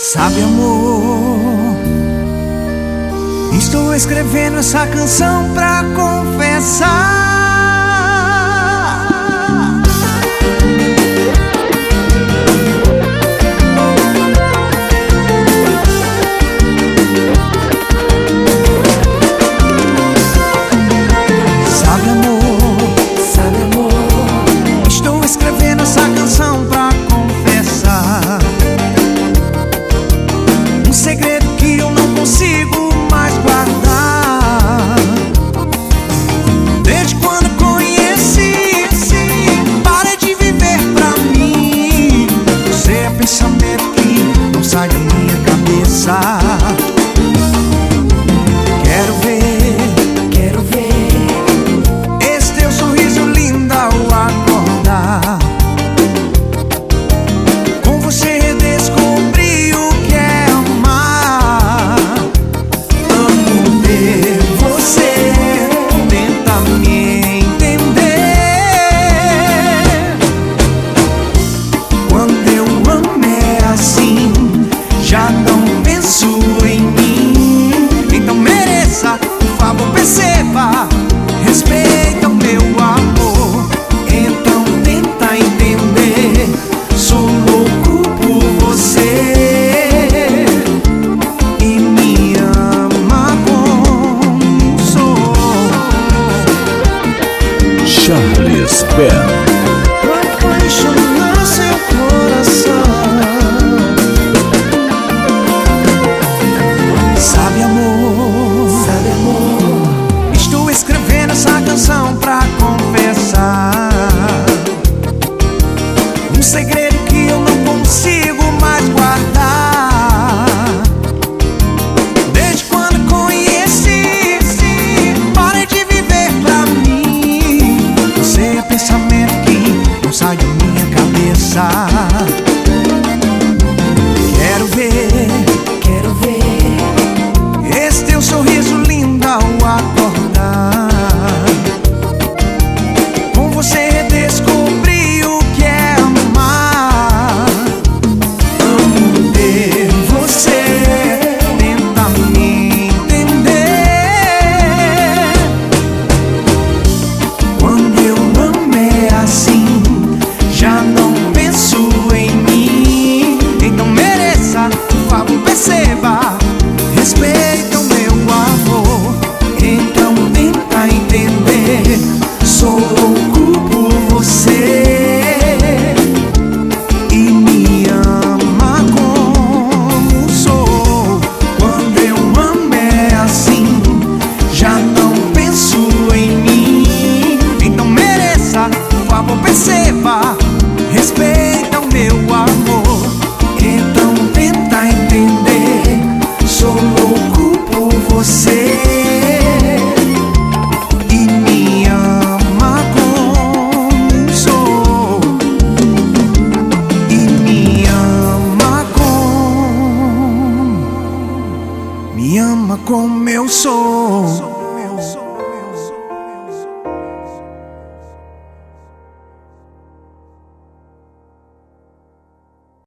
Sabe, amor, estou escrevendo essa canção pra confessar. Sabe, amor, estou escrevendo essa canção pra confessar um segredo que eu não consigo mais guardar. Desde quando conheci, parei de viver pra mim. Você é pensamento que não sai da minha cabeça. Quero ver esse teu sorriso lindo ao acordar. Com você redescobri o que é amar. Amo ver você, tenta me entender. Quando eu amo é assim, já não penso em mim. Então mereça, por favor perceba, respeita o meu amor. Então tenta entender, sou louco por você e me ama como sou. Charles Bell. Apaixonar seu coração. Sabe, amor, estou escrevendo essa canção pra confessar um segredo que eu não consigo mais guardar. Desde quando conheci, parei de viver pra mim. Você é pensamento que não sai da minha cabeça. Quero ver esse teu sorriso lindo ao acordar. Com você redescobri o que é amar. Amo ter você, tenta me entender. Quando eu amo é assim, já não penso em mim. Então mereça, por favor perceba, respeita o meu amor. Então tenta entender, sou louco por você e me ama como sou. Quando eu amo é assim, já não penso em mim. Então mereça, por favor perceba, respeita o meu amor. Então tenta entender, sou louco por você e me ama como sou. E me ama como eu sou.